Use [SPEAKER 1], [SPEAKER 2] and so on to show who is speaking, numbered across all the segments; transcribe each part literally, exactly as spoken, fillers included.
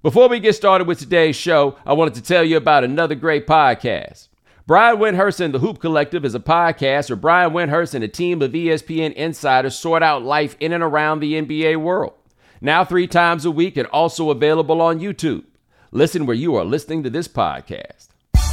[SPEAKER 1] Before we get started with today's show, I wanted to tell you about another great podcast. Brian Windhurst and the Hoop Collective is a podcast where Brian Windhurst and a team of E S P N insiders sort out life in and around the N B A world. Now three times a week and also available on YouTube. Listen where you are listening to this podcast.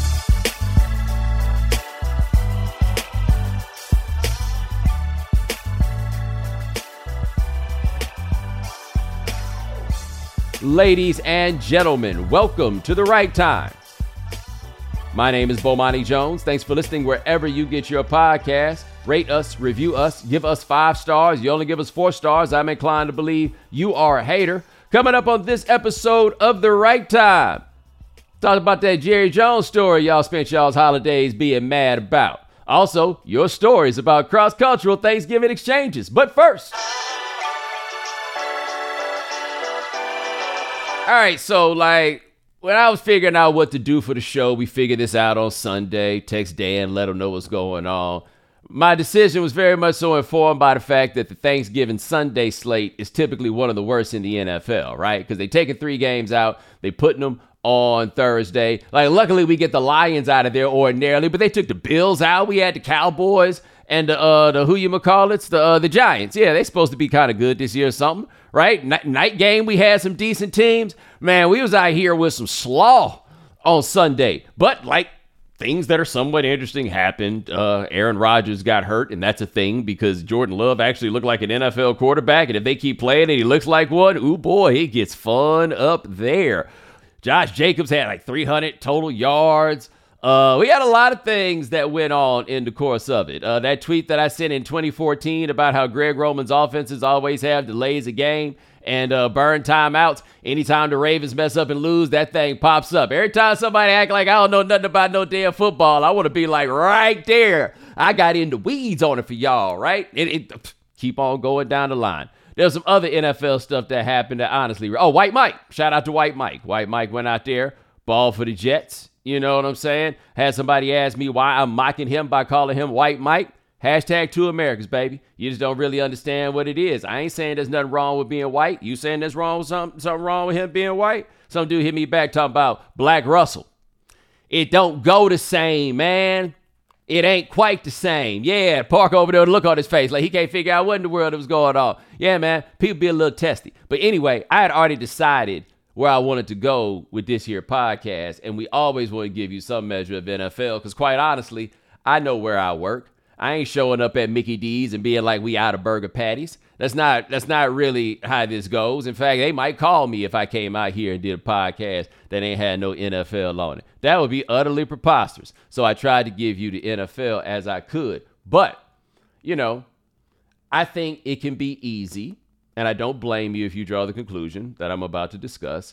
[SPEAKER 1] Ladies and gentlemen, welcome to The Right Time. My name is Bomani Jones. Thanks for listening wherever you get your podcast. Rate us, review us, give us five stars. You only give us four stars. I'm inclined to believe you are a hater. Coming up on this episode of The Right Time, talk about that Jerry Jones story y'all spent y'all's holidays being mad about. Also, your stories about cross-cultural Thanksgiving exchanges. But first... All right, so like when I was figuring out what to do for the show, we figured this out on Sunday. Text Dan, let him know what's going on. My decision was very much so informed by the fact that the Thanksgiving Sunday slate is typically one of the worst in the N F L, right? Because they taking three games out, they putting them on Thursday. Like, luckily we get the Lions out of there ordinarily, but they took the Bills out. We had the Cowboys and the uh, the who you call it's the uh, the Giants. Yeah, they supposed to be kind of good this year or something. Right? Night, night game, we had some decent teams. Man, we was out here with some slaw on Sunday. But, like, things that are somewhat interesting happened. Uh, Aaron Rodgers got hurt, and that's a thing because Jordan Love actually looked like an N F L quarterback. And if they keep playing and he looks like one, ooh, boy, it gets fun up there. Josh Jacobs had like three hundred total yards. Uh, we had a lot of things that went on in the course of it. Uh, that tweet that I sent in twenty fourteen about how Greg Roman's offenses always have delays a game and uh, burn timeouts. Anytime the Ravens mess up and lose, that thing pops up. Every time somebody act like I don't know nothing about no damn football, I want to be like right there. I got in the weeds on it for y'all, right? It, it, keep on going down the line. There's some other N F L stuff that happened that honestly, oh, White Mike. Shout out to White Mike. White Mike went out there, ball for the Jets. You know what I'm saying? Had somebody ask me why I'm mocking him by calling him White Mike. Hashtag two Americas, baby. You just don't really understand what it is. I ain't saying there's nothing wrong with being white. You saying there's wrong with something, something wrong with him being white? Some dude hit me back talking about Black Russell. It don't go the same, man. It ain't quite the same. Yeah, Parker over there, look on his face like he can't figure out what in the world was going on. Yeah, man, people be a little testy. But anyway, I had already decided where I wanted to go with this here podcast, and we always want to give you some measure of N F L, because quite honestly, I know where I work. I ain't showing up at Mickey D's and being like, we out of burger patties. That's not that's not really how this goes. In fact, they might call me if I came out here and did a podcast that ain't had no N F L on it. That would be utterly preposterous. So I tried to give you the N F L as I could. But, you know, I think it can be easy, and I don't blame you if you draw the conclusion that I'm about to discuss,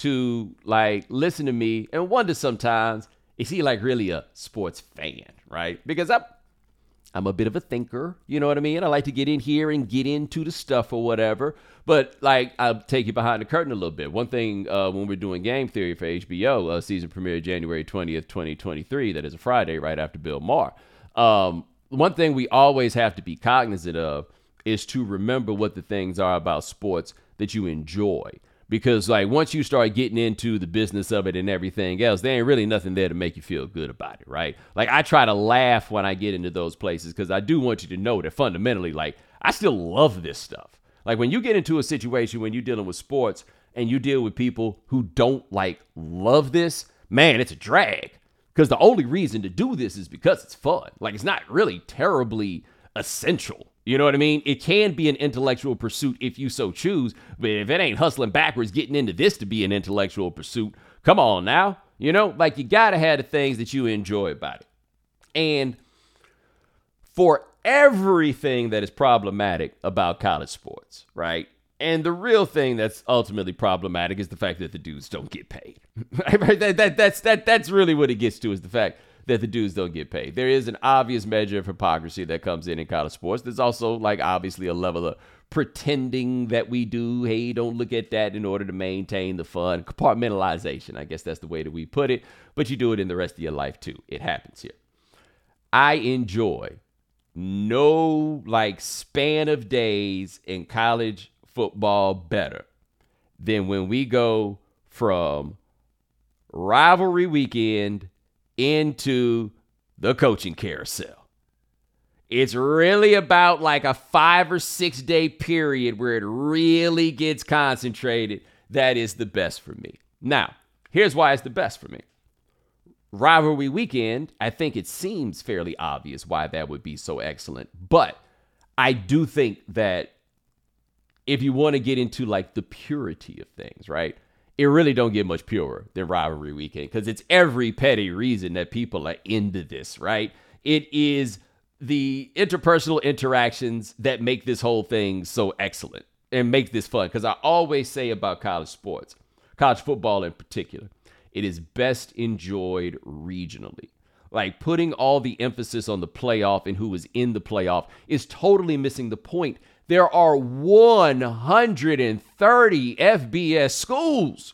[SPEAKER 1] to like listen to me and wonder sometimes, is he like really a sports fan, right? Because I'm, I'm a bit of a thinker, you know what I mean? I like to get in here and get into the stuff or whatever. But like, I'll take you behind the curtain a little bit. One thing uh, when we're doing Game Theory for H B O, uh, season premiere January twentieth, twenty twenty-three, that is a Friday right after Bill Maher. Um, one thing we always have to be cognizant of is to remember what the things are about sports that you enjoy. Because like once you start getting into the business of it and everything else, there ain't really nothing there to make you feel good about it, right? Like I try to laugh when I get into those places because I do want you to know that fundamentally, like I still love this stuff. Like when you get into a situation when you're dealing with sports and you deal with people who don't like love this, man, it's a drag. Because the only reason to do this is because it's fun. Like it's not really terribly essential. You know what I mean? It can be an intellectual pursuit if you so choose, but if it ain't hustling backwards getting into this to be an intellectual pursuit, come on now. You know, like you gotta have the things that you enjoy about it. And for everything that is problematic about college sports, right? And the real thing that's ultimately problematic is the fact that the dudes don't get paid. Right? that, that, that's, that, that's really what it gets to, is the fact that the dudes don't get paid. There is an obvious measure of hypocrisy that comes in in college sports. There's also, like, obviously a level of pretending that we do, hey, don't look at that in order to maintain the fun. Compartmentalization, I guess that's the way that we put it. But you do it in the rest of your life, too. It happens here. I enjoy no, like, span of days in college football better than when we go from rivalry weekend into the coaching carousel. It's really about like a five or six day period where it really gets concentrated. That is the best for me. Now, here's why it's the best for me. Rivalry weekend, I think it seems fairly obvious why that would be so excellent. But I do think that if you want to get into like the purity of things, right? It really don't get much purer than rivalry weekend because it's every petty reason that people are into this, right? It is the interpersonal interactions that make this whole thing so excellent and make this fun. Because I always say about college sports, college football in particular, it is best enjoyed regionally. Like putting all the emphasis on the playoff and who is in the playoff is totally missing the point. There are one hundred thirty F B S schools,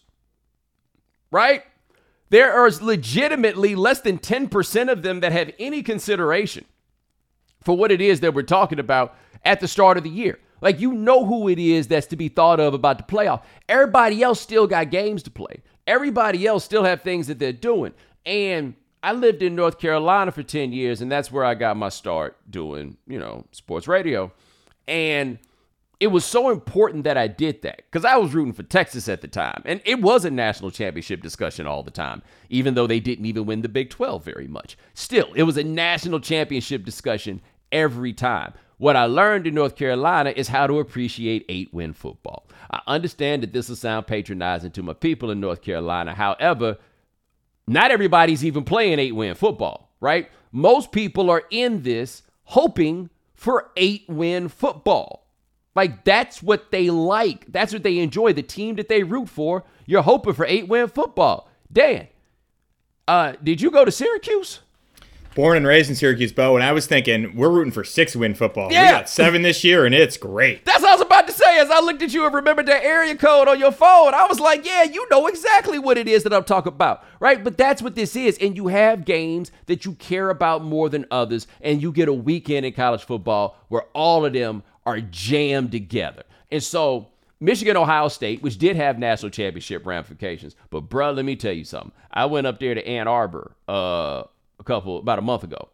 [SPEAKER 1] right? There are legitimately less than ten percent of them that have any consideration for what it is that we're talking about at the start of the year. Like, you know who it is that's to be thought of about the playoff. Everybody else still got games to play. Everybody else still have things that they're doing. And I lived in North Carolina for ten years, and that's where I got my start doing, you know, sports radio. And it was so important that I did that because I was rooting for Texas at the time. And it was a national championship discussion all the time, even though they didn't even win the Big twelve very much. Still, it was a national championship discussion every time. What I learned in North Carolina is how to appreciate eight-win football. I understand that this will sound patronizing to my people in North Carolina. However, not everybody's even playing eight-win football, right? Most people are in this hoping for eight-win football. Like, that's what they like. That's what they enjoy. The team that they root for, you're hoping for eight-win football. Dan, uh, did you go to Syracuse?
[SPEAKER 2] Born and raised in Syracuse, Bo, and I was thinking, we're rooting for six-win football.
[SPEAKER 1] Yeah.
[SPEAKER 2] We got seven this year, and it's great.
[SPEAKER 1] That's what I was about to say as I looked at you and remembered that area code on your phone. I was like, yeah, you know exactly what it is that I'm talking about, right? But that's what this is, and you have games that you care about more than others, and you get a weekend in college football where all of them are jammed together. And so Michigan, Ohio State, which did have national championship ramifications, but bruh, let me tell you something. I went up there to Ann Arbor, uh, a couple, about a month ago.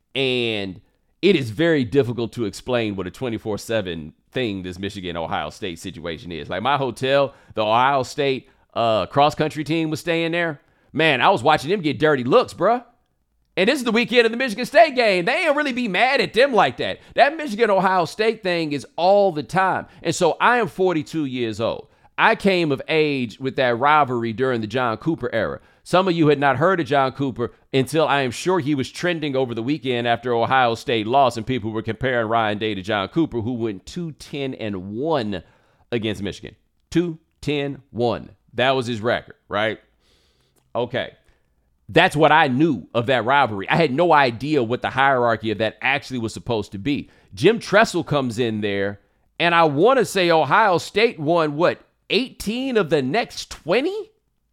[SPEAKER 1] And it is very difficult to explain what a twenty-four seven thing this Michigan-Ohio State situation is. Like my hotel, the Ohio State uh, cross-country team was staying there. Man, I was watching them get dirty looks, bruh. And this is the weekend of the Michigan State game. They ain't really be mad at them like that. That Michigan-Ohio State thing is all the time. And so I am forty-two years old. I came of age with that rivalry during the John Cooper era. Some of you had not heard of John Cooper until I am sure he was trending over the weekend after Ohio State lost and people were comparing Ryan Day to John Cooper, who went two ten and one against Michigan. two ten one. That was his record, right? Okay. That's what I knew of that rivalry. I had no idea what the hierarchy of that actually was supposed to be. Jim Tressel comes in there, and I want to say Ohio State won, what, eighteen of the next twenty?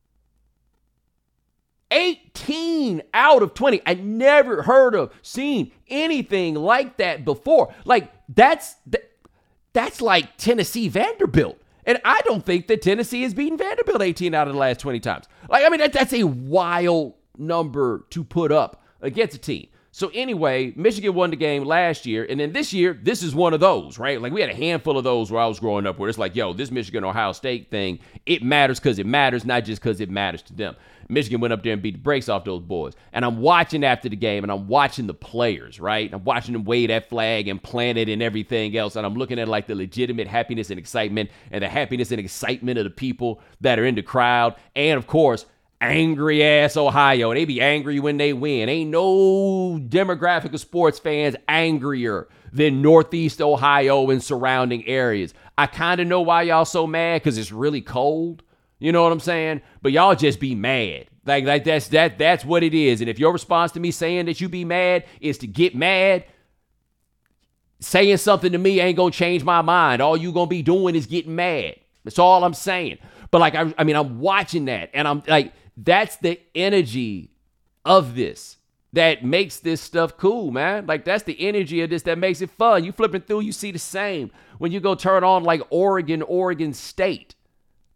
[SPEAKER 1] eighteen out of twenty. I never heard of, seen anything like that before. Like, that's that's like Tennessee Vanderbilt. And I don't think that Tennessee has beaten Vanderbilt eighteen out of the last twenty times. Like, I mean, that, that's a wild number to put up against a team. So anyway, Michigan won the game last year, and then this year, this is one of those, right? Like, we had a handful of those where I was growing up where it's like, yo, this Michigan-Ohio State thing, it matters because it matters, not just because it matters to them. Michigan went up there and beat the brakes off those boys. And I'm watching after the game, and I'm watching the players, right? I'm watching them wave that flag and plant it and everything else, and I'm looking at, like, the legitimate happiness and excitement and the happiness and excitement of the people that are in the crowd. And, of course, angry-ass Ohio. They be angry when they win. Ain't no demographic of sports fans angrier than Northeast Ohio and surrounding areas. I kind of know why y'all so mad, because it's really cold. You know what I'm saying? But y'all just be mad. Like, like that's that that's what it is. And if your response to me saying that you be mad is to get mad, saying something to me ain't gonna change my mind. All you gonna be doing is getting mad. That's all I'm saying. But like, I, I mean, I'm watching that, and I'm like, that's the energy of this that makes this stuff cool, man. Like, that's the energy of this that makes it fun. You flipping through, you see the same when you go turn on like Oregon, Oregon State,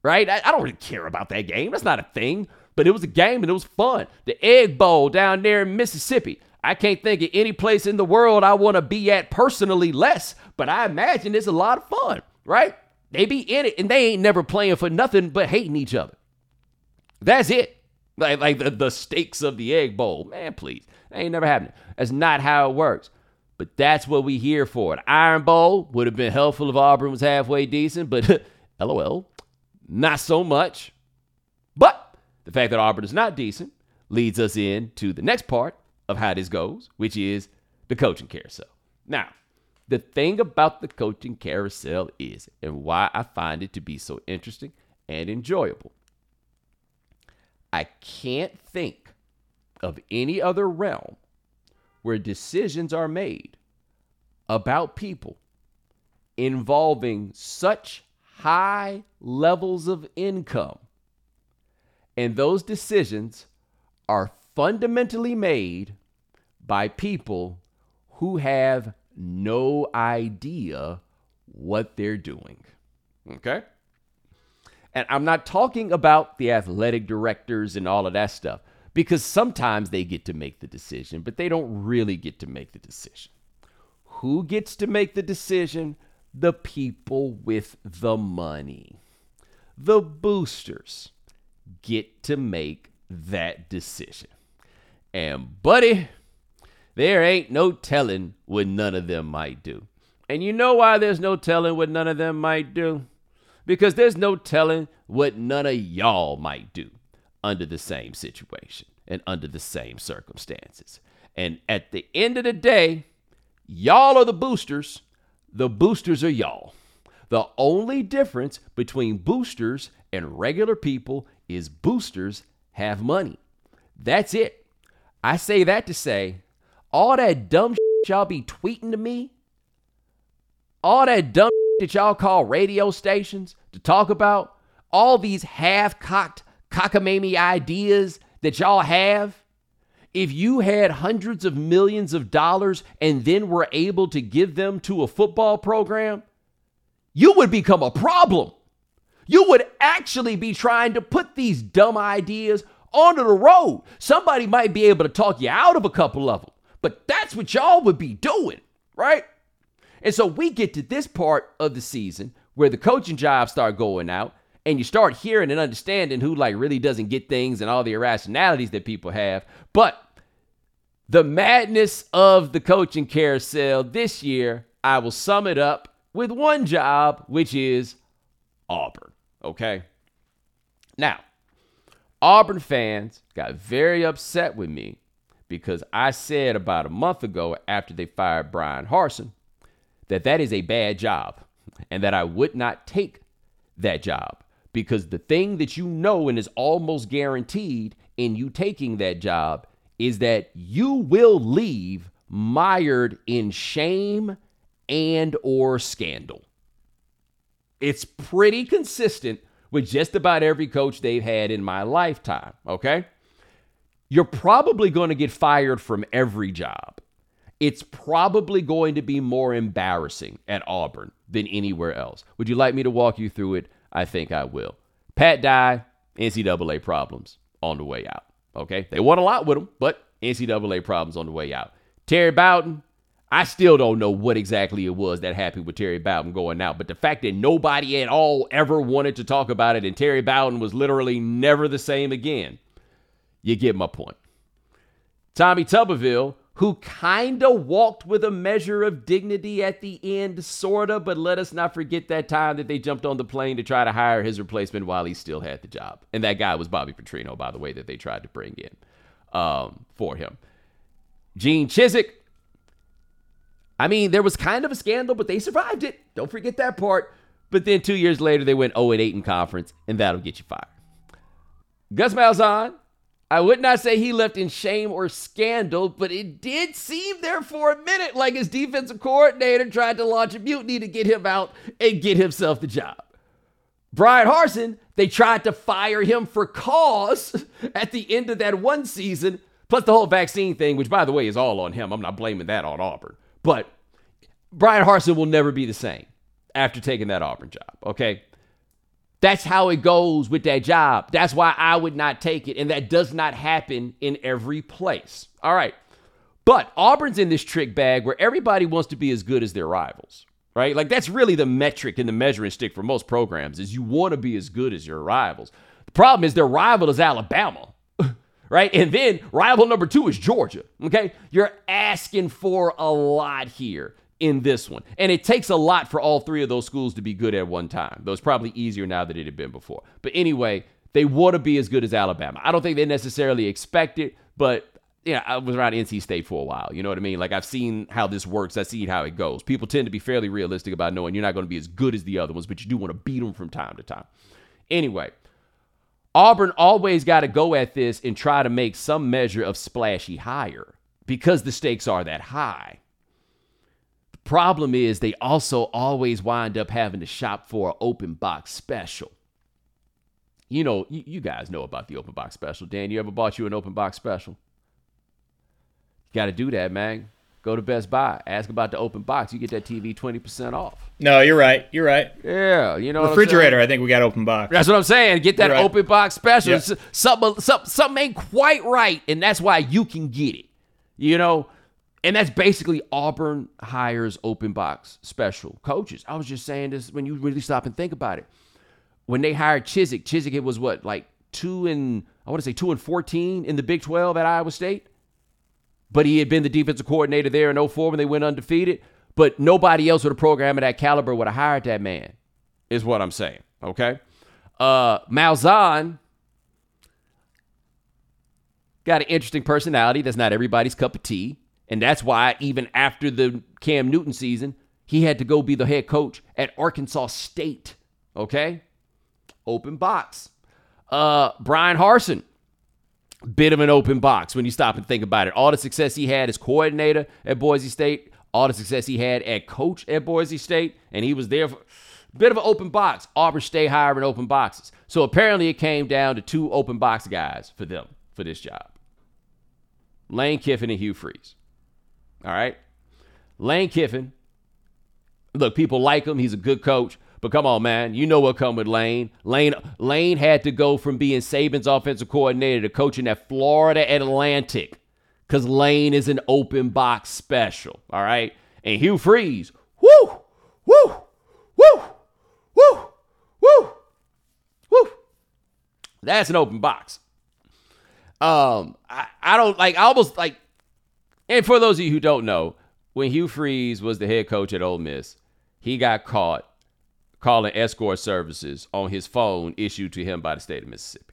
[SPEAKER 1] right? I, I don't really care about that game. That's not a thing. But it was a game and it was fun. The Egg Bowl down there in Mississippi. I can't think of any place in the world I want to be at personally less, but I imagine it's a lot of fun, right? They be in it and they ain't never playing for nothing but hating each other. That's it. Like, like the, the stakes of the Egg Bowl. Man, please. That ain't never happening. That's not how it works. But that's what we here for. An Iron Bowl would have been helpful if Auburn was halfway decent, but LOL, not so much. But the fact that Auburn is not decent leads us into the next part of how this goes, which is the coaching carousel. Now, the thing about the coaching carousel is, and why I find it to be so interesting and enjoyable, I can't think of any other realm where decisions are made about people involving such high levels of income, and those decisions are fundamentally made by people who have no idea what they're doing. Okay? And I'm not talking about the athletic directors and all of that stuff, because sometimes they get to make the decision, but they don't really get to make the decision. Who gets to make the decision? The people with the money. The boosters get to make that decision. And buddy, there ain't no telling what none of them might do. And you know why there's no telling what none of them might do? Because there's no telling what none of y'all might do under the same situation and under the same circumstances. And at the end of the day, y'all are the boosters. The boosters are y'all. The only difference between boosters and regular people is boosters have money. That's it. I say that to say, all that dumb shit y'all be tweeting to me, all that dumb shit that y'all call radio stations to talk about, all these half-cocked cockamamie ideas that y'all have, if you had hundreds of millions of dollars and then were able to give them to a football program, you would become a problem. You would actually be trying to put these dumb ideas onto the road. Somebody might be able to talk you out of a couple of them, but that's what y'all would be doing, right? And so we get to this part of the season where the coaching jobs start going out, and you start hearing and understanding who like really doesn't get things and all the irrationalities that people have. But the madness of the coaching carousel this year, I will sum it up with one job, which is Auburn. Okay? Now, Auburn fans got very upset with me because I said about a month ago after they fired Brian Harsin that that is a bad job and that I would not take that job, because the thing that you know and is almost guaranteed in you taking that job is that you will leave mired in shame and or scandal. It's pretty consistent with just about every coach they've had in my lifetime, okay? You're probably going to get fired from every job. It's probably going to be more embarrassing at Auburn than anywhere else. Would you like me to walk you through it? I think I will. Pat Dye, N C double A problems on the way out, okay? They won a lot with him, but N C double A problems on the way out. Terry Bowden, I still don't know what exactly it was that happened with Terry Bowden going out, but the fact that nobody at all ever wanted to talk about it and Terry Bowden was literally never the same again, you get my point. Tommy Tuberville, who kind of walked with a measure of dignity at the end, sort of, but let us not forget that time that they jumped on the plane to try to hire his replacement while he still had the job. And that guy was Bobby Petrino, by the way, that they tried to bring in um, for him. Gene Chizik, I mean, there was kind of a scandal, but they survived it. Don't forget that part. But then two years later, they went oh and eight in conference, and that'll get you fired. Gus Malzahn, I would not say he left in shame or scandal, but it did seem there for a minute like his defensive coordinator tried to launch a mutiny to get him out and get himself the job. Brian Harsin, they tried to fire him for cause at the end of that one season, plus the whole vaccine thing, which, by the way, is all on him. I'm not blaming that on Auburn. But Brian Harsin will never be the same after taking that Auburn job, okay? That's how it goes with that job. That's why I would not take it. And that does not happen in every place. All right. But Auburn's in this trick bag where everybody wants to be as good as their rivals, right? Like that's really the metric and the measuring stick for most programs is you want to be as good as your rivals. The problem is their rival is Alabama, right? And then rival number two is Georgia, okay? You're asking for a lot here in this one. And it takes a lot for all three of those schools to be good at one time. Though it's probably easier now than it had been before. But anyway, they want to be as good as Alabama. I don't think they necessarily expect it, but yeah, I was around N C State for a while. You know what I mean? Like I've seen how this works. I've seen how it goes. People tend to be fairly realistic about knowing you're not going to be as good as the other ones, but you do want to beat them from time to time. Anyway, Auburn always got to go at this and try to make some measure of splashy higher because the stakes are that high. The problem is they also always wind up having to shop for an open box special. You know, you, you guys know about the open box special. Dan, you ever bought you an open box special? You got to do that, man. Go to Best Buy. Ask about the open box. You get that T V twenty percent off.
[SPEAKER 2] No, you're right. You're right.
[SPEAKER 1] Yeah, you know
[SPEAKER 2] refrigerator, I think we got open box.
[SPEAKER 1] That's what I'm saying. Get that
[SPEAKER 2] right.
[SPEAKER 1] open box special.
[SPEAKER 2] Yep.
[SPEAKER 1] Something, something, something ain't quite right, and that's why you can get it. You know? And that's basically Auburn hires open box special coaches. I was just saying this when you really stop and think about it. When they hired Chizik, Chizik, it was what, like two and, I want to say two and fourteen in the Big twelve at Iowa State? But he had been the defensive coordinator there in oh four when they went undefeated. But nobody else with a program of that caliber would have hired that man, is what I'm saying, okay? Uh, Malzahn got an interesting personality. That's not everybody's cup of tea. And that's why even after the Cam Newton season, he had to go be the head coach at Arkansas State, okay? Open box. Uh, Brian Harsin. Bit of an open box when you stop and think about it. All the success he had as coordinator at Boise State, all the success he had at coach at Boise State, and he was there for a bit of an open box. Auburn State hiring open boxes. So apparently it came down to two open box guys for them for this job. Lane Kiffin and Hugh Freeze. All right? Lane Kiffin, look, people like him. He's a good coach. But come on, man. You know what come with Lane. Lane Lane had to go from being Saban's offensive coordinator to coaching at Florida Atlantic because Lane is an open box special, all right? And Hugh Freeze, woo, woo, woo, woo, woo, woo. That's an open box. Um, I, I don't, like, I almost, like, and for those of you who don't know, when Hugh Freeze was the head coach at Ole Miss, he got caught calling escort services on his phone issued to him by the state of Mississippi.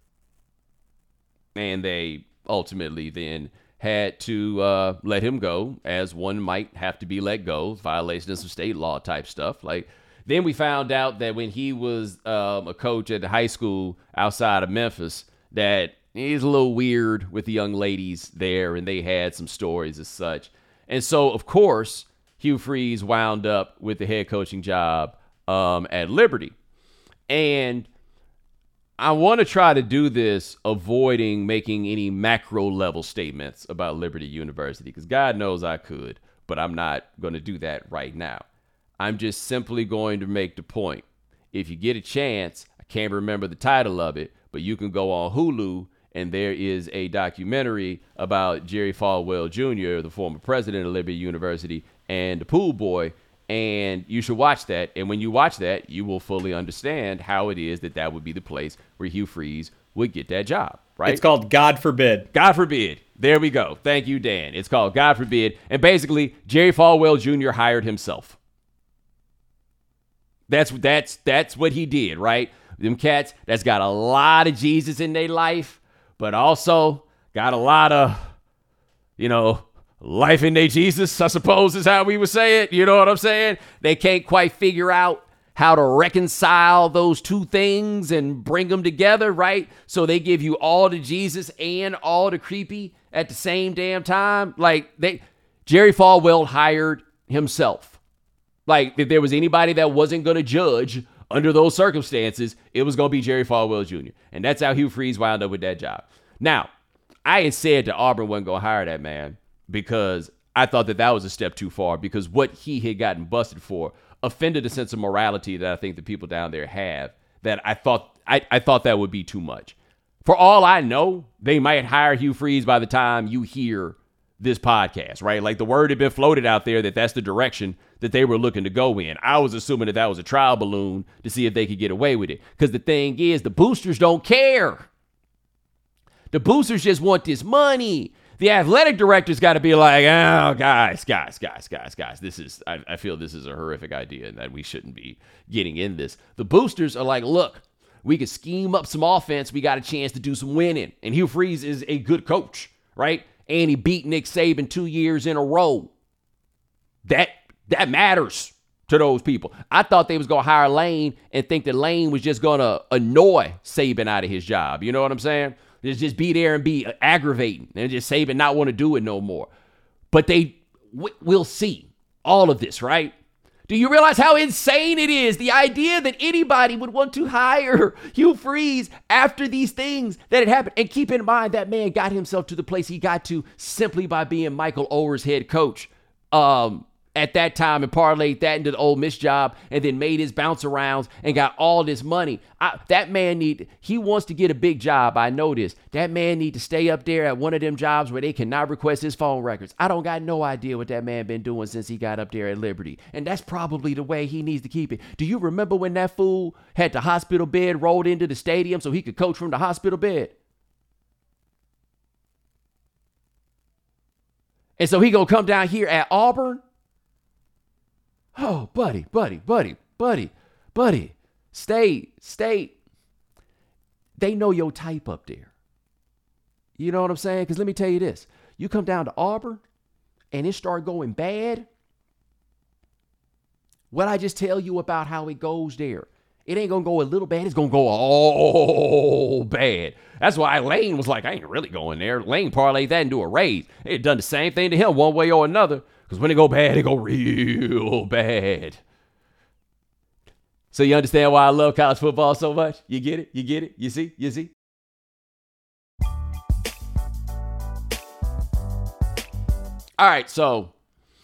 [SPEAKER 1] And they ultimately then had to uh, let him go, as one might have to be let go, violation of some state law type stuff. Like, then we found out that when he was um, a coach at the high school outside of Memphis, that he's a little weird with the young ladies there, and they had some stories as such. And so, of course, Hugh Freeze wound up with the head coaching job Um, at Liberty. And I want to try to do this avoiding making any macro level statements about Liberty University, because God knows I could, but I'm not going to do that right now. I'm just simply going to make the point. If you get a chance, I can't remember the title of it, but you can go on Hulu and there is a documentary about Jerry Falwell Junior, the former president of Liberty University, and the pool boy. And you should watch that. And when you watch that, you will fully understand how it is that that would be the place where Hugh Freeze would get that job, right?
[SPEAKER 2] It's called God Forbid.
[SPEAKER 1] God Forbid. There we go. Thank you, Dan. It's called God Forbid. And basically, Jerry Falwell Junior hired himself. That's that's that's what he did, right? Them cats that's got a lot of Jesus in their life, but also got a lot of, you know, life in their Jesus, I suppose is how we would say it. You know what I'm saying? They can't quite figure out how to reconcile those two things and bring them together, right? So they give you all the Jesus and all the creepy at the same damn time. Like, they, Jerry Falwell hired himself. Like, if there was anybody that wasn't going to judge under those circumstances, it was going to be Jerry Falwell Junior And that's how Hugh Freeze wound up with that job. Now, I had said that Auburn wasn't going to hire that man, because I thought that that was a step too far, because what he had gotten busted for offended a sense of morality that I think the people down there have, that I thought I, I thought that would be too much. For all I know, they might hire Hugh Freeze by the time you hear this podcast, right? Like the word had been floated out there that that's the direction that they were looking to go in. I was assuming that that was a trial balloon to see if they could get away with it. Because the thing is, the boosters don't care. The boosters just want this money. The athletic director's got to be like, oh, guys, guys, guys, guys, guys, this is, I, I feel this is a horrific idea and that we shouldn't be getting in this. The boosters are like, look, we could scheme up some offense. We got a chance to do some winning. And Hugh Freeze is a good coach, right? And he beat Nick Saban two years in a row. That, that matters to those people. I thought they was going to hire Lane and think that Lane was just going to annoy Saban out of his job. You know what I'm saying? Just, just be there and be aggravating and just Saban not want to do it no more. But they, we'll see all of this, right? Do you realize how insane it is? The idea that anybody would want to hire Hugh Freeze after these things that had happened. And keep in mind, that man got himself to the place he got to simply by being Michael Oher's head coach. Um, at that time and parlayed that into the Ole Miss job and then made his bounce arounds and got all this money. I, that man need, he wants to get a big job. I know this. That man need to stay up there at one of them jobs where they cannot request his phone records. I don't got no idea what that man been doing since he got up there at Liberty. And that's probably the way he needs to keep it. Do you remember when that fool had the hospital bed rolled into the stadium so he could coach from the hospital bed? And so he gonna come down here at Auburn? Oh, buddy, buddy, buddy, buddy, buddy, stay, stay. They know your type up there. You know what I'm saying? Because let me tell you this. You come down to Auburn and it start going bad. What I just tell you about how it goes there, it ain't going to go a little bad. It's going to go all bad. That's why Lane was like, I ain't really going there. Lane parlayed that into a raise. It done the same thing to him one way or another. Because when it go bad, it go real bad. So you understand why I love college football so much? You get it? You get it? You see? You see? All right, so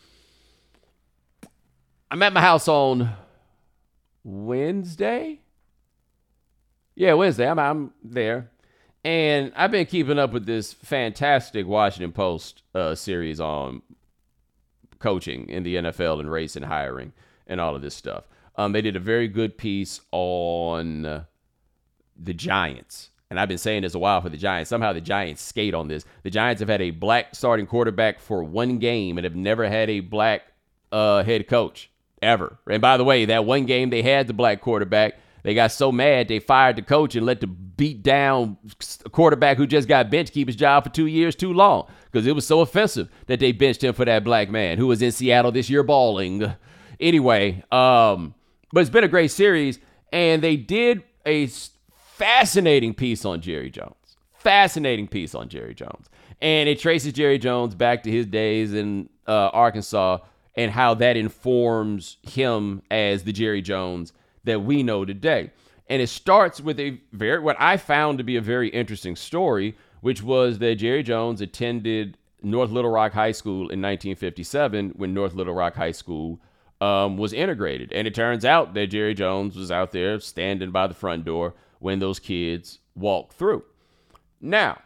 [SPEAKER 1] I'm at my house on Wednesday. Yeah, Wednesday. I'm, I'm there. And I've been keeping up with this fantastic Washington Post uh, series on coaching in the N F L and race and hiring and all of this stuff. Um, they did a very good piece on uh, the Giants. And I've been saying this a while for the Giants. Somehow the Giants skate on this. The Giants have had a black starting quarterback for one game and have never had a black uh, head coach ever. And by the way, that one game they had the black quarterback, they got so mad they fired the coach and let the beat down quarterback who just got benched keep his job for two years too long because it was so offensive that they benched him for that black man who was in Seattle this year balling. Anyway, um, but it's been a great series, and they did a fascinating piece on Jerry Jones. Fascinating piece on Jerry Jones. And it traces Jerry Jones back to his days in uh, Arkansas and how that informs him as the Jerry Jones that we know today. And it starts with a very, what I found to be a very interesting story, which was that Jerry Jones attended North Little Rock High School in nineteen fifty-seven when North Little Rock High School um, was integrated. And it turns out that Jerry Jones was out there standing by the front door when those kids walked through. Now,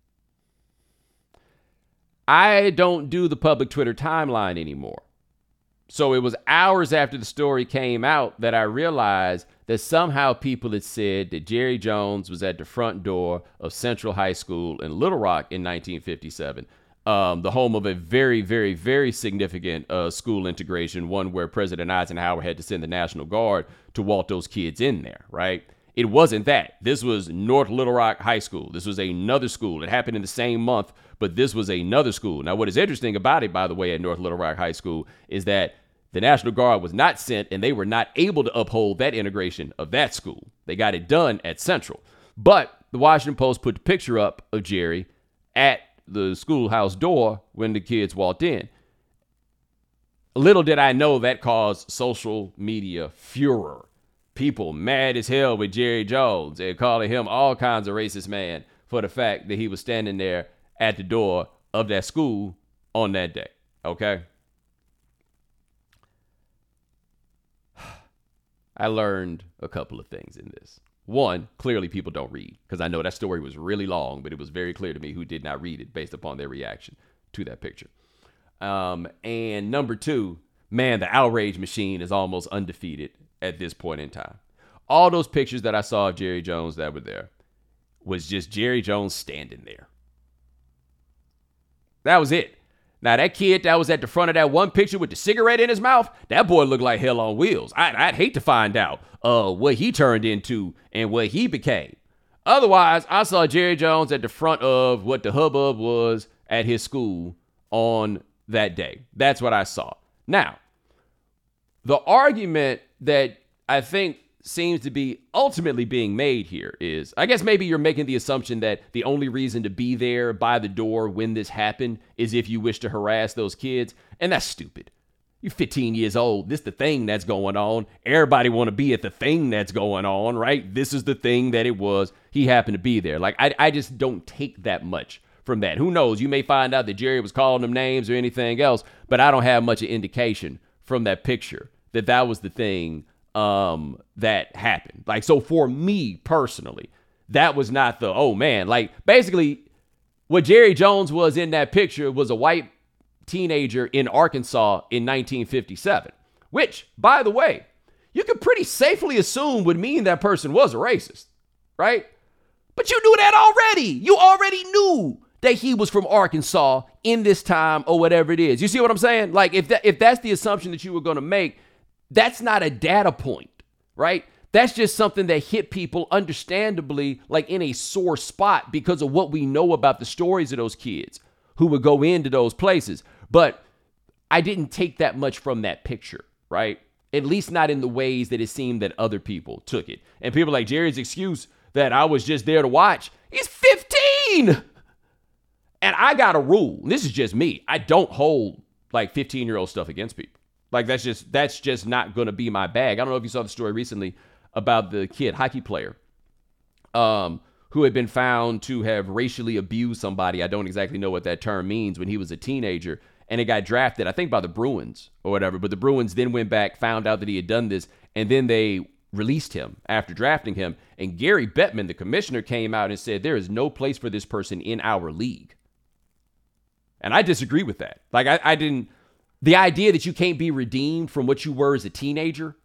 [SPEAKER 1] I don't do the public Twitter timeline anymore. So it was hours after the story came out that I realized that somehow people had said that Jerry Jones was at the front door of Central High School in Little Rock in nineteen fifty-seven, um, the home of a very, very, very significant uh, school integration, one where President Eisenhower had to send the National Guard to walk those kids in there, right? It wasn't that. This was North Little Rock High School. This was another school. It happened in the same month, but this was another school. Now, what is interesting about it, by the way, at North Little Rock High School is that the National Guard was not sent, and they were not able to uphold that integration of that school. They got it done at Central. But the Washington Post put the picture up of Jerry at the schoolhouse door when the kids walked in. Little did I know that caused social media furor. People mad as hell with Jerry Jones and calling him all kinds of racist man for the fact that he was standing there at the door of that school on that day. Okay? I learned a couple of things in this. One, clearly people don't read, because I know that story was really long, but it was very clear to me who did not read it based upon their reaction to that picture. Um, and number two, man, the outrage machine is almost undefeated at this point in time. All those pictures that I saw of Jerry Jones that were there was just Jerry Jones standing there. That was it. Now, that kid that was at the front of that one picture with the cigarette in his mouth, that boy looked like hell on wheels. I'd, I'd hate to find out uh, what he turned into and what he became. Otherwise, I saw Jerry Jones at the front of what the hubbub was at his school on that day. That's what I saw. Now, the argument that I think seems to be ultimately being made here is, I guess maybe you're making the assumption that the only reason to be there by the door when this happened is if you wish to harass those kids. And that's stupid. You're fifteen years old. This is the thing that's going on. Everybody want to be at the thing that's going on, right? This is the thing that it was. He happened to be there. Like, I, I just don't take that much from that. Who knows? You may find out that Jerry was calling them names or anything else, but I don't have much of indication from that picture that that was the thing um, that happened. Like, so for me personally, that was not the, oh man, like basically what Jerry Jones was in that picture was a white teenager in Arkansas in nineteen fifty-seven, which, by the way, you could pretty safely assume would mean that person was a racist, right? But you knew that already. You already knew that he was from Arkansas in this time or whatever it is. You see what I'm saying? Like, if that, if that's the assumption that you were going to make, that's not a data point, right? That's just something that hit people understandably like in a sore spot because of what we know about the stories of those kids who would go into those places. But I didn't take that much from that picture, right? At least not in the ways that it seemed that other people took it. And people like Jerry's excuse that I was just there to watch. He's fifteen. And I got a rule. This is just me. I don't hold like fifteen-year-old stuff against people. Like that's just that's just not going to be my bag. I don't know if you saw the story recently about the kid, hockey player, um, who had been found to have racially abused somebody. I don't exactly know what that term means when he was a teenager. And it got drafted, I think, by the Bruins or whatever. But the Bruins then went back, found out that he had done this, and then they released him after drafting him. And Gary Bettman, the commissioner, came out and said, there is no place for this person in our league. And I disagree with that. Like, I, I didn't, the idea that you can't be redeemed from what you were as a teenager,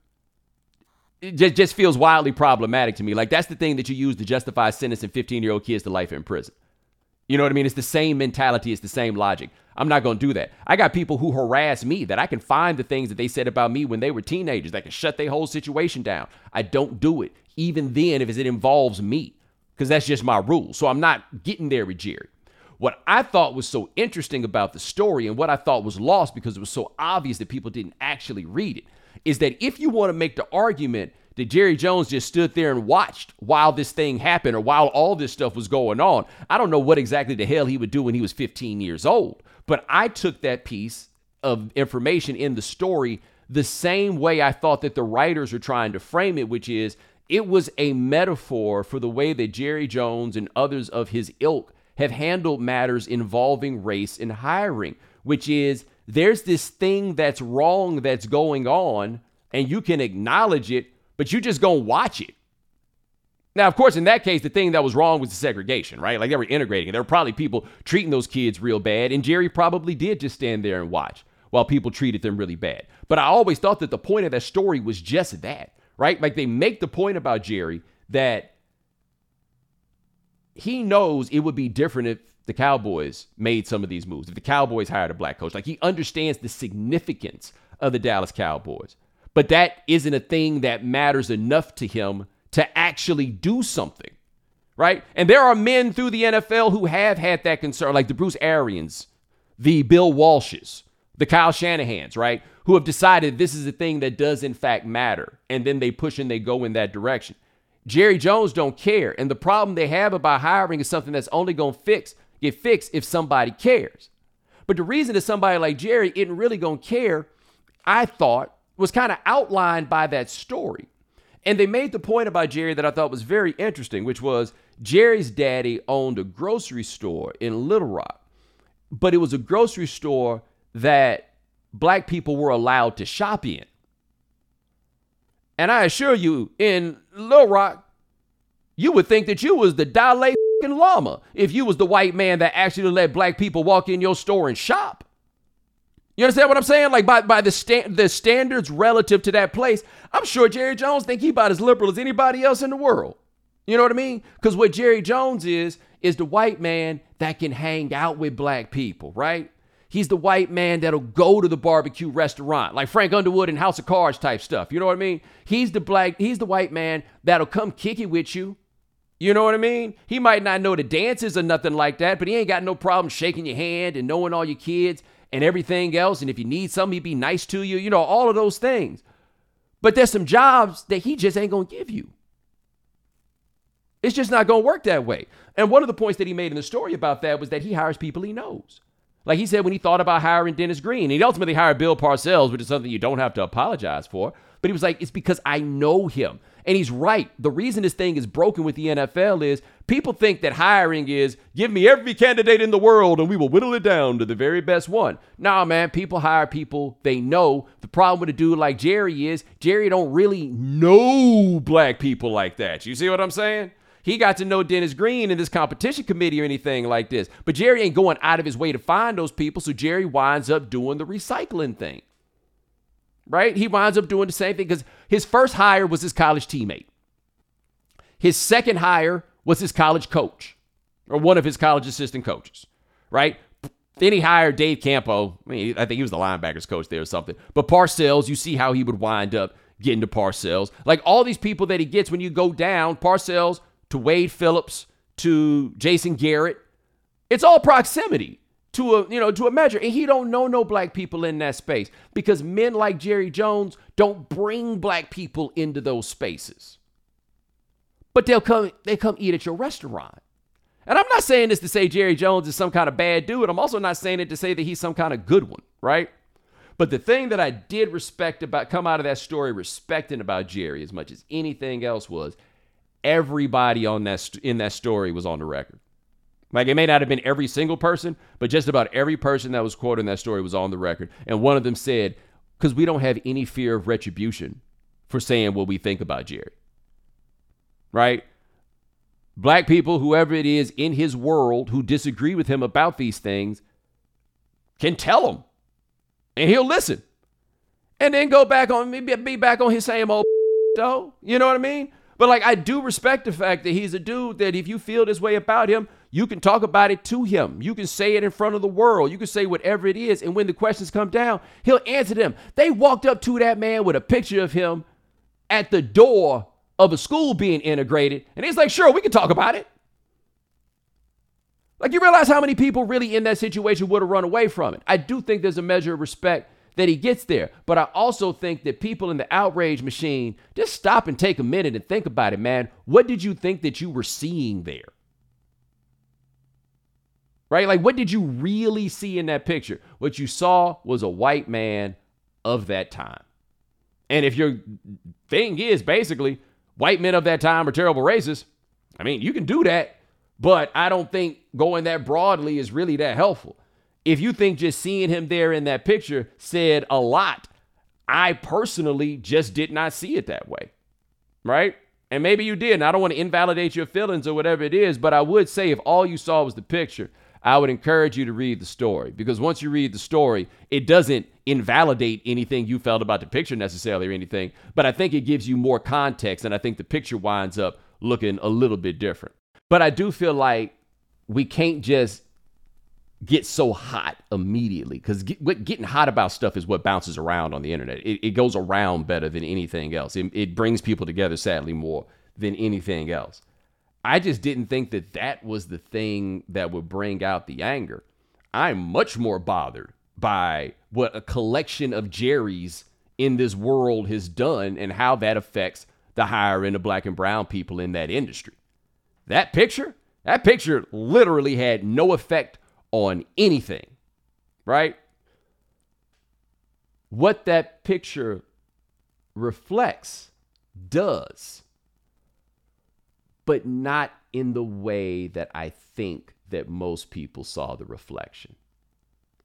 [SPEAKER 1] it just, just feels wildly problematic to me. Like, that's the thing that you use to justify sentencing fifteen-year-old kids to life in prison. You know what I mean? It's the same mentality. It's the same logic. I'm not going to do that. I got people who harass me that I can find the things that they said about me when they were teenagers that can shut their whole situation down. I don't do it, even then, if it involves me, because that's just my rule. So I'm not getting there with Jerry. What I thought was so interesting about the story and what I thought was lost because it was so obvious that people didn't actually read it is that if you want to make the argument that Jerry Jones just stood there and watched while this thing happened or while all this stuff was going on, I don't know what exactly the hell he would do when he was fifteen years old. But I took that piece of information in the story the same way I thought that the writers are trying to frame it, which is it was a metaphor for the way that Jerry Jones and others of his ilk have handled matters involving race in hiring, which is there's this thing that's wrong that's going on and you can acknowledge it, but you just gonna watch it. Now, of course, in that case, the thing that was wrong was the segregation, right? Like they were integrating it. There were probably people treating those kids real bad, and Jerry probably did just stand there and watch while people treated them really bad. But I always thought that the point of that story was just that, right? Like they make the point about Jerry that he knows it would be different if the Cowboys made some of these moves, if the Cowboys hired a black coach. Like he understands the significance of the Dallas Cowboys. But that isn't a thing that matters enough to him to actually do something, right? And there are men through the N F L who have had that concern, like the Bruce Arians, the Bill Walshes, the Kyle Shanahans, right? Who have decided this is a thing that does in fact matter. And then they push and they go in that direction. Jerry Jones don't care. And the problem they have about hiring is something that's only going to fix, get fixed if somebody cares. But the reason that somebody like Jerry isn't really going to care, I thought, was kind of outlined by that story. And they made the point about Jerry that I thought was very interesting, which was Jerry's daddy owned a grocery store in Little Rock, but it was a grocery store that black people were allowed to shop in. And I assure you, in Little Rock, you would think that you was the Dalai Lama if you was the white man that actually let black people walk in your store and shop. You understand what I'm saying? Like by, by the, sta- the standards relative to that place, I'm sure Jerry Jones think he about as liberal as anybody else in the world. You know what I mean? Because what Jerry Jones is, is the white man that can hang out with black people, right? He's the white man that'll go to the barbecue restaurant, like Frank Underwood and House of Cards type stuff. You know what I mean? He's the black, he's the white man that'll come kick it with you. You know what I mean? He might not know the dances or nothing like that, but he ain't got no problem shaking your hand and knowing all your kids and everything else. And if you need something, he'd be nice to you. You know, all of those things. But there's some jobs that he just ain't going to give you. It's just not going to work that way. And one of the points that he made in the story about that was that he hires people he knows. Like he said when he thought about hiring Dennis Green, he ultimately hired Bill Parcells, which is something you don't have to apologize for. But he was like, it's because I know him. And he's right. The reason this thing is broken with the N F L is people think that hiring is give me every candidate in the world and we will whittle it down to the very best one. Nah, man, people hire people they know. The problem with a dude like Jerry is Jerry don't really know black people like that. You see what I'm saying? He got to know Dennis Green in this competition committee or anything like this. But Jerry ain't going out of his way to find those people, so Jerry winds up doing the recycling thing. Right? He winds up doing the same thing because his first hire was his college teammate. His second hire was his college coach or one of his college assistant coaches. Right? Then he hired Dave Campo. I mean, I think he was the linebackers coach there or something. But Parcells, you see how he would wind up getting to Parcells. Like all these people that he gets when you go down, Parcells to Wade Phillips, to Jason Garrett. It's all proximity to a, you know, to a measure. And he don't know no black people in that space because men like Jerry Jones don't bring black people into those spaces. But they'll come, they come eat at your restaurant. And I'm not saying this to say Jerry Jones is some kind of bad dude. I'm also not saying it to say that he's some kind of good one, right? But the thing that I did respect about, come out of that story respecting about Jerry as much as anything else was, everybody on that st- in that story was on the record. Like it may not have been every single person, but just about every person that was quoted in that story was on the record. And one of them said, because we don't have any fear of retribution for saying what we think about Jerry. Right? Black people, whoever it is in his world who disagree with him about these things, can tell him. And he'll listen. And then go back on, maybe be back on his same old though. You know what I mean? But like, I do respect the fact that he's a dude that if you feel this way about him, you can talk about it to him. You can say it in front of the world. You can say whatever it is. And when the questions come down, he'll answer them. They walked up to that man with a picture of him at the door of a school being integrated. And he's like, sure, we can talk about it. Like you realize how many people really in that situation would have run away from it. I do think there's a measure of respect that he gets there. But I also think that people in the outrage machine, just stop and take a minute and think about it, man. What did you think that you were seeing there? Right? Like, what did you really see in that picture? What you saw was a white man of that time. And if your thing is basically white men of that time are terrible racists, I mean, you can do that, but I don't think going that broadly is really that helpful. If you think just seeing him there in that picture said a lot, I personally just did not see it that way, right? And maybe you did, and I don't want to invalidate your feelings or whatever it is, but I would say if all you saw was the picture, I would encourage you to read the story, because once you read the story, it doesn't invalidate anything you felt about the picture necessarily or anything, but I think it gives you more context, and I think the picture winds up looking a little bit different. But I do feel like we can't just get so hot immediately, because get, getting hot about stuff is what bounces around on the internet. It, it goes around better than anything else. It, it brings people together, sadly, more than anything else. I just didn't think that that was the thing that would bring out the anger. I'm much more bothered by what a collection of Jerrys in this world has done and how that affects the hiring of black and brown people in that industry. That picture, that picture literally had no effect on anything, right? What that picture reflects does, but not in the way that I think that most people saw the reflection.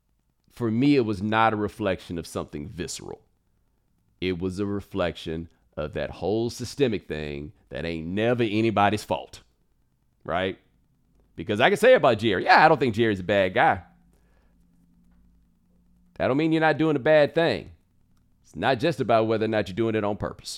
[SPEAKER 1] For me, it was not a reflection of something visceral. It was a reflection of that whole systemic thing that ain't never anybody's fault, right? Because I can say about Jerry, yeah, I don't think Jerry's a bad guy. That don't mean you're not doing a bad thing. It's not just about whether or not you're doing it on purpose.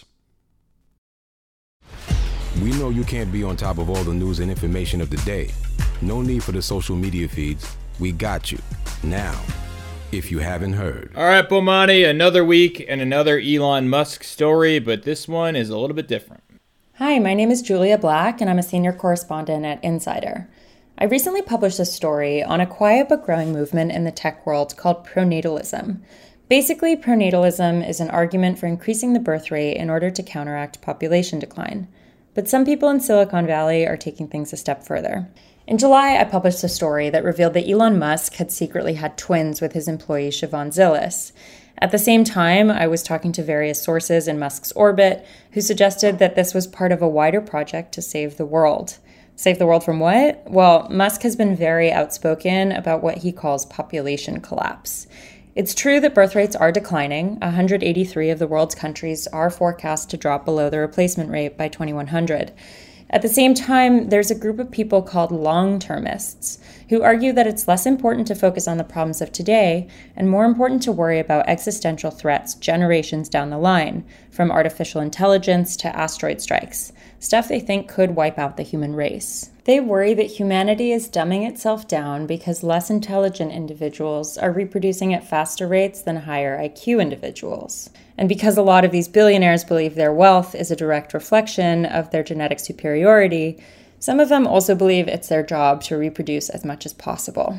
[SPEAKER 3] We know you can't be on top of all the news and information of the day. No need for the social media feeds. We got you. Now, if you haven't heard.
[SPEAKER 2] All right, Bomani, another week and another Elon Musk story, but this one is a little bit different.
[SPEAKER 4] Hi, my name is Julia Black, and I'm a senior correspondent at Insider. I recently published a story on a quiet but growing movement in the tech world called pronatalism. Basically, pronatalism is an argument for increasing the birth rate in order to counteract population decline. But some people in Silicon Valley are taking things a step further. In July, I published a story that revealed that Elon Musk had secretly had twins with his employee Siobhan Zilis. At the same time, I was talking to various sources in Musk's orbit who suggested that this was part of a wider project to save the world. Save the world from what? Well, Musk has been very outspoken about what he calls population collapse. It's true that birth rates are declining. one hundred eighty-three of the world's countries are forecast to drop below the replacement rate by twenty-one hundred. At the same time, there's a group of people called long-termists who argue that it's less important to focus on the problems of today and more important to worry about existential threats generations down the line, from artificial intelligence to asteroid strikes, stuff they think could wipe out the human race. They worry that humanity is dumbing itself down because less intelligent individuals are reproducing at faster rates than higher I Q individuals. And because a lot of these billionaires believe their wealth is a direct reflection of their genetic superiority, some of them also believe it's their job to reproduce as much as possible.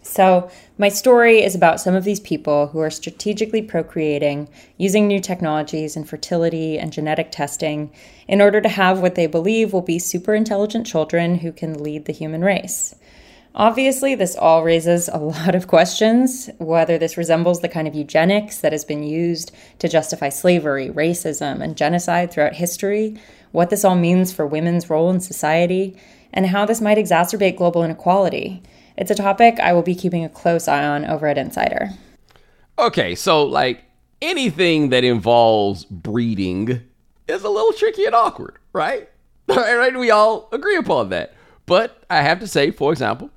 [SPEAKER 4] So my story is about some of these people who are strategically procreating, using new technologies in fertility and genetic testing in order to have what they believe will be super intelligent children who can lead the human race. Obviously, this all raises a lot of questions, whether this resembles the kind of eugenics that has been used to justify slavery, racism, and genocide throughout history, what this all means for women's role in society, and how this might exacerbate global inequality. It's a topic I will be keeping a close eye on over at Insider.
[SPEAKER 1] Okay, so like anything that involves breeding is a little tricky and awkward, right? Right? We all agree upon that. But I have to say, for example,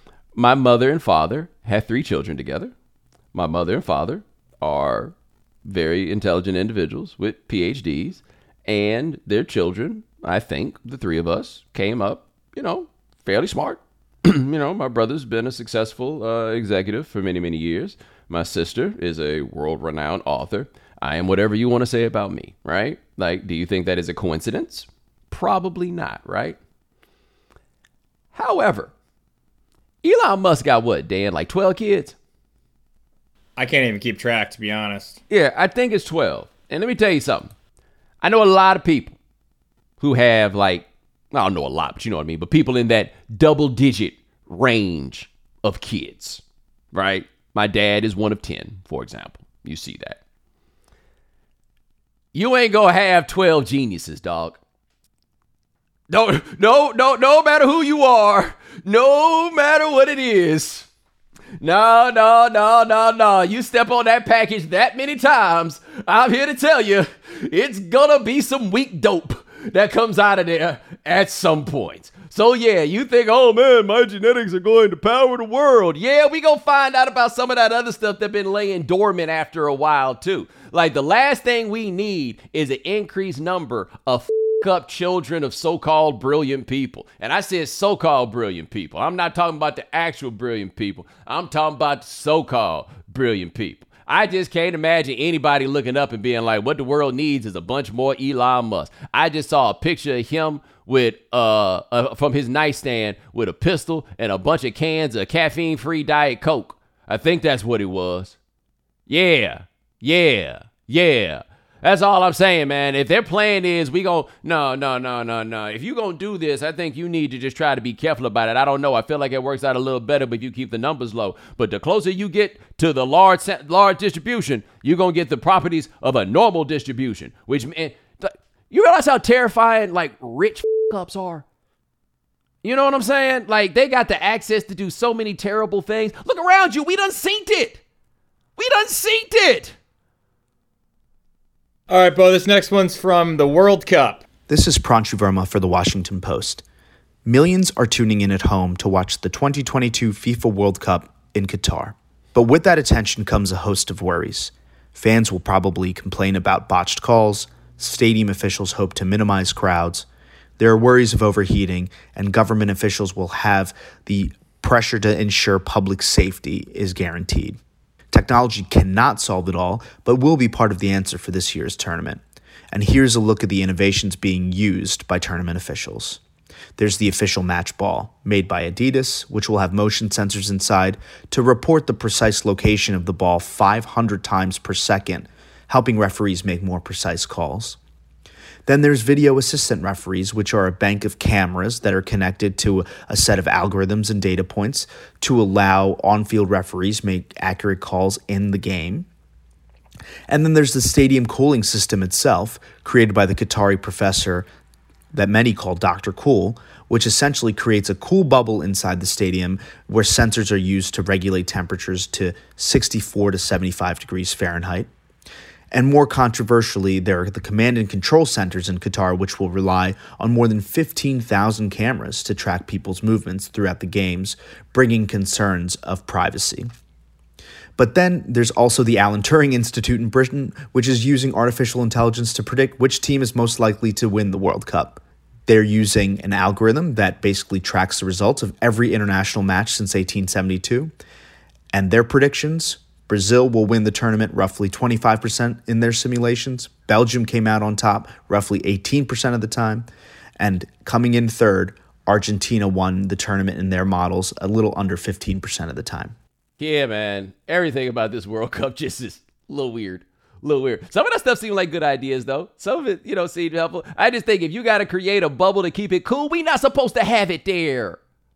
[SPEAKER 1] my mother and father had three children together. My mother and father are very intelligent individuals with P H Ds, and their children, I think, the three of us, came up, you know, fairly smart. You know, my brother's been a successful uh, executive for many, many years. My sister is a world-renowned author. I am whatever you want to say about me, right? Like, do you think that is a coincidence? Probably not, right? However, Elon Musk got what, Dan? Like twelve kids?
[SPEAKER 2] I can't even keep track, to be honest.
[SPEAKER 1] Yeah, I think it's twelve. And let me tell you something. I know a lot of people who have like, I don't know a lot, but you know what I mean. But people in that double digit range of kids, right? My dad is one of ten, for example. You see that. You ain't gonna have twelve geniuses, dog. No, no, no, no matter who you are, no matter what it is. No, no, no, no, no. You step on that package that many times, I'm here to tell you, it's gonna be some weak dope that comes out of there at some point. So yeah, you think, oh man, my genetics are going to power the world. Yeah, we gonna find out about some of that other stuff that's been laying dormant after a while too. Like the last thing we need is an increased number of up children of so-called brilliant people. And I said so-called brilliant people. I'm not talking about the actual brilliant people. I'm talking about the so-called brilliant people. I just can't imagine anybody looking up and being like, what the world needs is a bunch more Elon Musk. I just saw a picture of him with uh, uh from his nightstand with a pistol and a bunch of cans of caffeine-free Diet Coke. I think that's what it was. Yeah, yeah, yeah. That's all I'm saying, man. If their plan is we gon' no, no, no, no, no. If you gonna do this, I think you need to just try to be careful about it. I don't know. I feel like it works out a little better, but you keep the numbers low. But the closer you get to the large, large distribution, you're gonna get the properties of a normal distribution. Which, man, you realize how terrifying like rich ups are. You know what I'm saying? Like they got the access to do so many terrible things. Look around you. We done seen it. We done seen it.
[SPEAKER 2] All right, Bo, this next one's from the World Cup.
[SPEAKER 5] This is Pranshu Verma for the Washington Post. Millions are tuning in at home to watch the twenty twenty-two FIFA World Cup in Qatar. But with that attention comes a host of worries. Fans will probably complain about botched calls, stadium officials hope to minimize crowds, there are worries of overheating, and government officials will have the pressure to ensure public safety is guaranteed. Technology cannot solve it all, but will be part of the answer for this year's tournament. And here's a look at the innovations being used by tournament officials. There's the official match ball, made by Adidas, which will have motion sensors inside to report the precise location of the ball five hundred times per second, helping referees make more precise calls. Then there's video assistant referees, which are a bank of cameras that are connected to a set of algorithms and data points to allow on-field referees make accurate calls in the game. And then there's the stadium cooling system itself, created by the Qatari professor that many call Doctor Cool, which essentially creates a cool bubble inside the stadium where sensors are used to regulate temperatures to sixty-four to seventy-five degrees Fahrenheit. And more controversially, there are the command and control centers in Qatar, which will rely on more than fifteen thousand cameras to track people's movements throughout the games, bringing concerns of privacy. But then there's also the Alan Turing Institute in Britain, which is using artificial intelligence to predict which team is most likely to win the World Cup. They're using an algorithm that basically tracks the results of every international match since eighteen seventy-two. And their predictions: Brazil will win the tournament roughly twenty-five percent in their simulations. Belgium came out on top roughly eighteen percent of the time. And coming in third, Argentina won the tournament in their models a little under fifteen percent of the time.
[SPEAKER 1] Yeah, man. Everything about this World Cup just is a little weird. A little weird. Some of that stuff seemed like good ideas, though. Some of it, you know, seemed helpful. I just think if you got to create a bubble to keep it cool, we not supposed to have it there.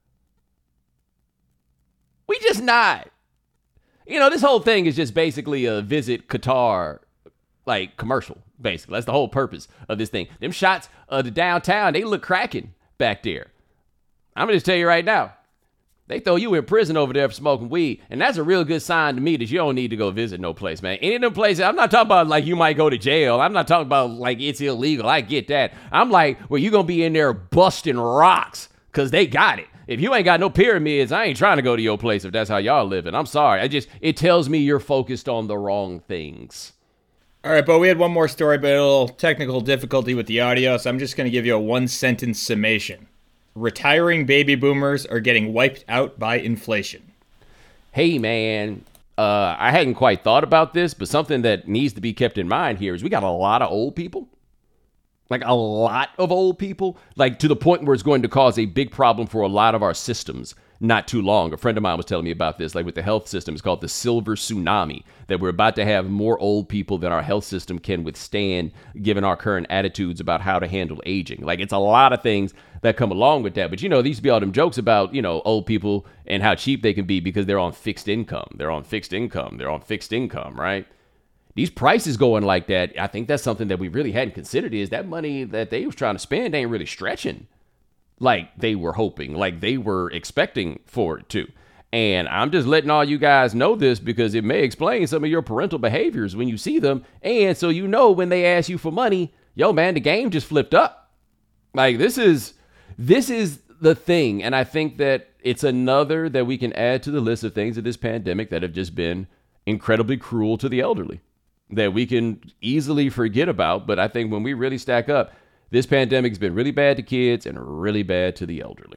[SPEAKER 1] We just not. You know, this whole thing is just basically a Visit Qatar, like, commercial, basically. That's the whole purpose of this thing. Them shots of the downtown, they look cracking back there. I'm going to just tell you right now. They throw you in prison over there for smoking weed. And that's a real good sign to me that you don't need to go visit no place, man. Any of them places, I'm not talking about like you might go to jail. I'm not talking about like it's illegal. I get that. I'm like, well, you going to be in there busting rocks because they got it. If you ain't got no pyramids, I ain't trying to go to your place if that's how y'all living. I'm sorry. I just, it tells me you're focused on the wrong things.
[SPEAKER 2] All right, but we had one more story, but a little technical difficulty with the audio, so I'm just going to give you a one-sentence summation. Retiring baby boomers are getting wiped out by inflation.
[SPEAKER 1] Hey, man, uh, I hadn't quite thought about this, but something that needs to be kept in mind here is we got a lot of old people. Like a lot of old people, like to the point where it's going to cause a big problem for a lot of our systems. Not too long. A friend of mine was telling me about this, like with the health system. It's called the silver tsunami, that we're about to have more old people than our health system can withstand, given our current attitudes about how to handle aging. Like, it's a lot of things that come along with that. But, you know, there used to be all them jokes about, you know, old people and how cheap they can be because they're on fixed income. They're on fixed income. They're on fixed income, right? These prices going like that, I think that's something that we really hadn't considered, is that money that they was trying to spend ain't really stretching like they were hoping, like they were expecting for it to. And I'm just letting all you guys know this because it may explain some of your parental behaviors when you see them. And so you know when they ask you for money, yo, man, the game just flipped up. Like, this is this is the thing. And I think that it's another that we can add to the list of things of this pandemic that have just been incredibly cruel to the elderly, that we can easily forget about. But I think when we really stack up, this pandemic has been really bad to kids and really bad to the elderly.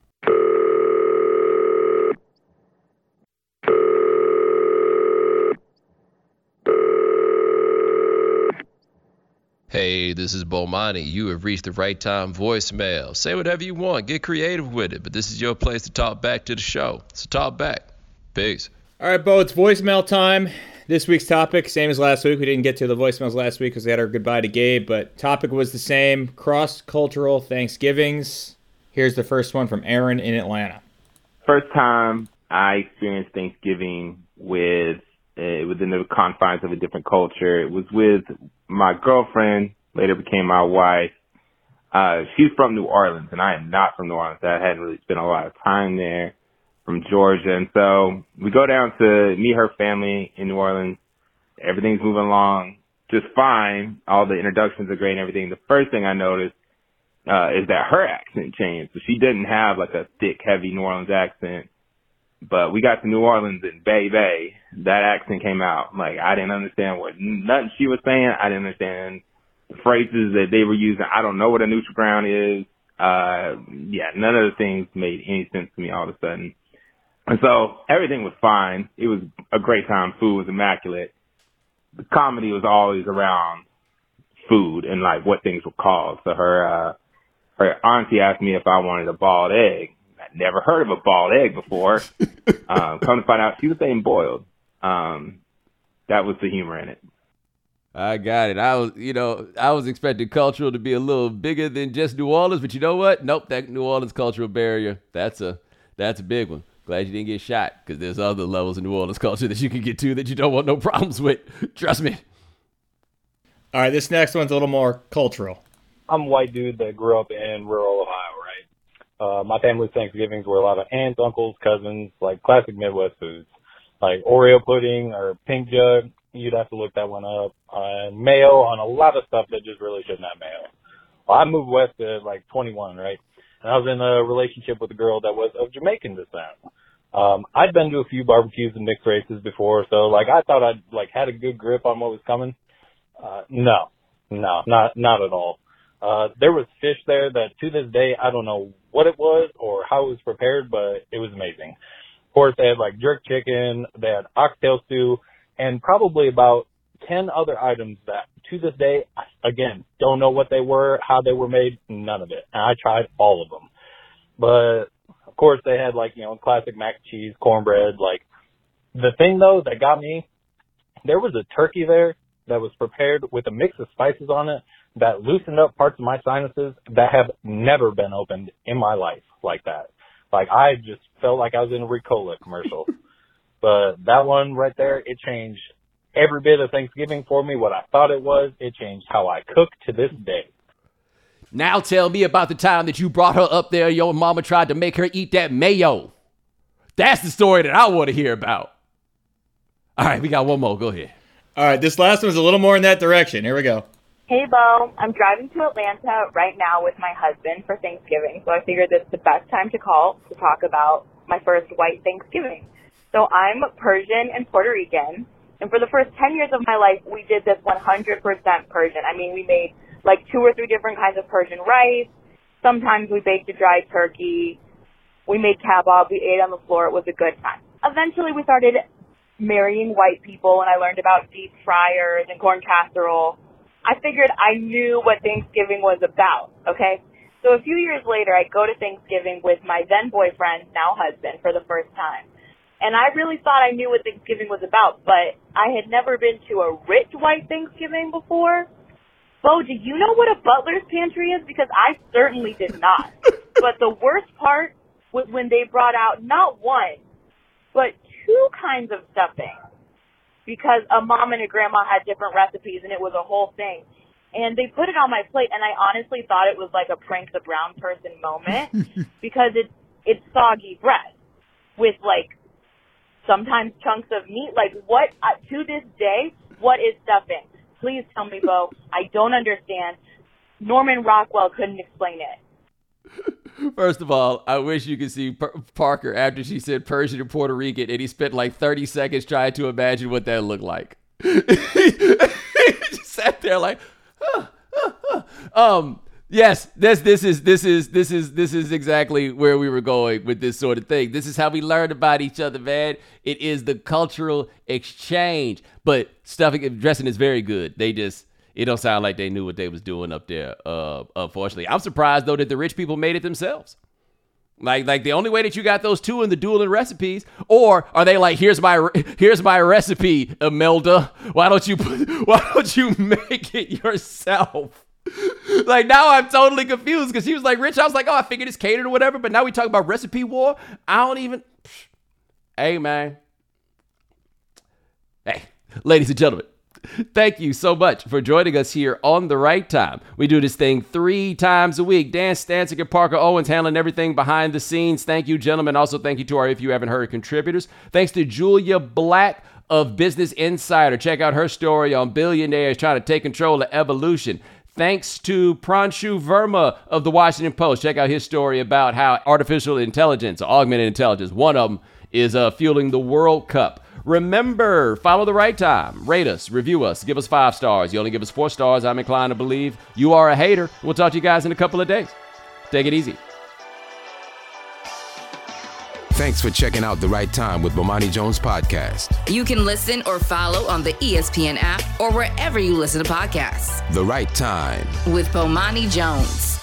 [SPEAKER 6] Hey, this is Bomani. You have reached the right time voicemail. Say whatever you want. Get creative with it. But this is your place to talk back to the show. So talk back. Peace.
[SPEAKER 2] All right, Bo, it's voicemail time. This week's topic, same as last week. We didn't get to the voicemails last week because we had our goodbye to Gabe, but topic was the same, cross-cultural Thanksgivings. Here's the first one from Aaron in Atlanta.
[SPEAKER 7] First time I experienced Thanksgiving with uh, within the confines of a different culture. It was with my girlfriend, later became my wife. Uh, she's from New Orleans, and I am not from New Orleans. I hadn't really spent a lot of time there. From Georgia. And so we go down to meet her family in New Orleans. Everything's moving along. just fine. All the introductions are great and everything. The first thing I noticed uh, is that her accent changed. So she didn't have like a thick, heavy New Orleans accent. But we got to New Orleans and baby, that accent came out. Like, I didn't understand what nothing she was saying. I didn't understand the phrases that they were using. I don't know what a neutral ground is. Uh, yeah, none of the things made any sense to me all of a sudden. And so everything was fine. It was a great time. Food was immaculate. The comedy was always around food and like what things were called. So her, uh, her auntie asked me if I wanted a boiled egg. I'd never heard of a boiled egg before. um, come to find out, she was saying boiled. Um, that was the humor in it.
[SPEAKER 1] I got it. I was, you know, I was expecting cultural to be a little bigger than just New Orleans, but you know what? Nope, that New Orleans cultural barrier, that's a, that's a big one. Glad you didn't get shot, because there's other levels of New Orleans culture that you can get to that you don't want no problems with. Trust me.
[SPEAKER 2] All right, this next one's a little more cultural.
[SPEAKER 8] I'm a white dude that grew up in rural Ohio, right? Uh, my family's Thanksgivings were a lot of aunts, uncles, cousins, like classic Midwest foods, like Oreo pudding or pink jug. You'd have to look that one up. Uh, mayo on a lot of stuff that just really shouldn't have mayo. Well, I moved west at like twenty-one, right? And I was in a relationship with a girl that was of Jamaican descent. Um, I'd been to a few barbecues and mixed races before, so like I thought I'd like had a good grip on what was coming. Uh, no, no, not, not at all. Uh, there was fish there that to this day, I don't know what it was or how it was prepared, but it was amazing. Of course, they had like jerk chicken, they had oxtail stew, and probably about ten other items that to this day, again, don't know what they were, how they were made, none of it. And I tried all of them. But of course they had like, you know, classic mac and cheese, cornbread. Like the thing though that got me, there was a turkey there that was prepared with a mix of spices on it that loosened up parts of my sinuses that have never been opened in my life like that. Like I just felt like I was in a Ricola commercial. But that one right there, it changed every bit of Thanksgiving for me, what I thought it was. It changed how I cook to this day.
[SPEAKER 1] Now tell me about the time that you brought her up there, your mama tried to make her eat that mayo. That's the story that I want to hear about. All right, we got one more. Go ahead.
[SPEAKER 2] All right, this last one's a little more in that direction. Here we go.
[SPEAKER 9] Hey, Bo. I'm driving to Atlanta right now with my husband for Thanksgiving, so I figured this is the best time to call to talk about my first white Thanksgiving. So I'm Persian and Puerto Rican, and for the first ten years of my life, we did this one hundred percent Persian. I mean, we made like two or three different kinds of Persian rice. Sometimes we baked a dry turkey. We made kebab. We ate on the floor. It was a good time. Eventually, we started marrying white people, and I learned about deep fryers and corn casserole. I figured I knew what Thanksgiving was about, okay? So a few years later, I go to Thanksgiving with my then boyfriend, now husband, for the first time. And I really thought I knew what Thanksgiving was about, but I had never been to a rich white Thanksgiving before. Bo, do you know what a butler's pantry is? Because I certainly did not. But the worst part was when they brought out not one, but two kinds of stuffing. Because a mom and a grandma had different recipes, and it was a whole thing. And they put it on my plate, and I honestly thought it was like a prank the brown person moment, because it's, it's soggy bread with, like, sometimes chunks of meat. Like, what, uh, to this day, what is stuffing? Please tell me, Bo. I don't understand. Norman Rockwell couldn't explain it.
[SPEAKER 1] First of all, I wish you could see P- Parker after she said Persian and Puerto Rican, and he spent like thirty seconds trying to imagine what that looked like. He just sat there like, huh, huh, huh. um, yes, this this is this is this is this is exactly where we were going with this sort of thing. This is how we learn about each other, man. It is the cultural exchange. But stuffing dressing is very good. They just it don't sound like they knew what they was doing up there. Uh, unfortunately, I'm surprised though that the rich people made it themselves. Like, like the only way that you got those two in the dueling recipes, or are they like, here's my, here's my recipe, Imelda. Why don't you, why don't you make it yourself? Like now I'm totally confused because she was like rich. I was like, oh, I figured it's catered or whatever. But now we talk about recipe war. I don't even. Hey man. Hey, ladies and gentlemen. Thank you so much for joining us here on The Right Time. We do this thing three times a week. Dan Stancic and Parker Owens handling everything behind the scenes. Thank you, gentlemen. Also, thank you to our If You Haven't Heard contributors. Thanks to Julia Black of Business Insider. Check out her story on billionaires trying to take control of evolution. Thanks to Pranshu Verma of the Washington Post. Check out his story about how artificial intelligence, or augmented intelligence, one of them is uh, fueling the World Cup. Remember, follow the right time. Rate us, review us, give us five stars. You only give us four stars, I'm inclined to believe you are a hater. We'll talk to you guys in a couple of days. Take it easy.
[SPEAKER 3] Thanks for checking out The Right Time with Bomani Jones podcast.
[SPEAKER 10] You can listen or follow on the E S P N app or wherever you listen to podcasts.
[SPEAKER 3] The Right Time
[SPEAKER 10] with Bomani Jones.